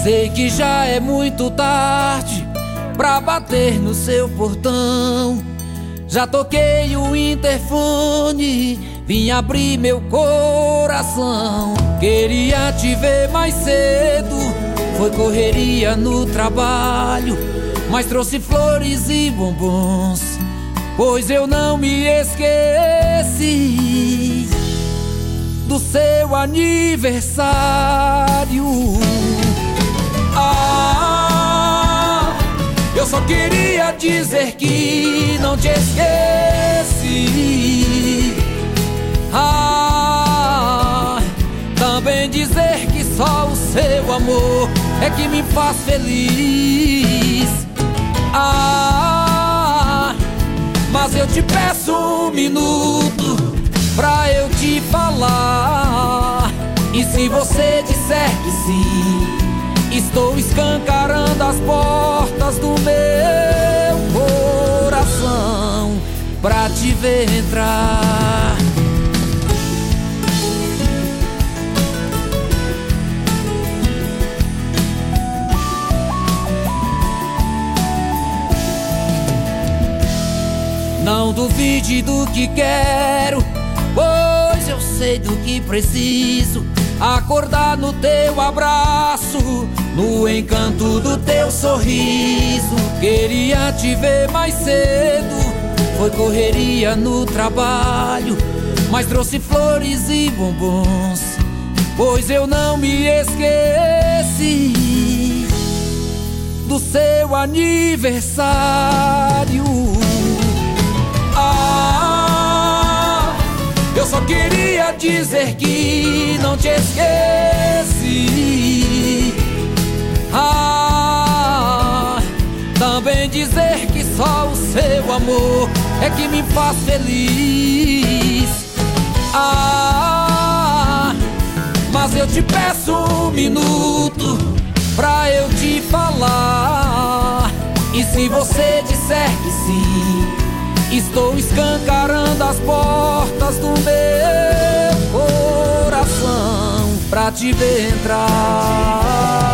Sei que já é muito tarde pra bater no seu portão. Já toquei o interfone, vim abrir meu coração. Queria te ver mais cedo, foi correria no trabalho, mas trouxe flores e bombons, pois eu não me esqueci do seu aniversário. Eu só queria dizer que não te esqueci. Também dizer que só o seu amor é que me faz feliz. Mas eu te peço um minuto pra eu te falar. E se você disser que sim, estou escancarando as portas do meu coração pra te ver entrar. Não duvide do que quero, pois eu sei do que preciso. Acordar no teu abraço, no encanto do teu sorriso. Queria te ver mais cedo, foi correria no trabalho, mas trouxe flores e bombons, pois eu não me esqueci do seu aniversário. Eu só queria dizer que não te esqueci. Também dizer que só o seu amor é que me faz feliz. Mas eu te peço um minuto pra eu te falar. E se você disser que sim, estou escancarando as portas do meu coração pra te ver entrar.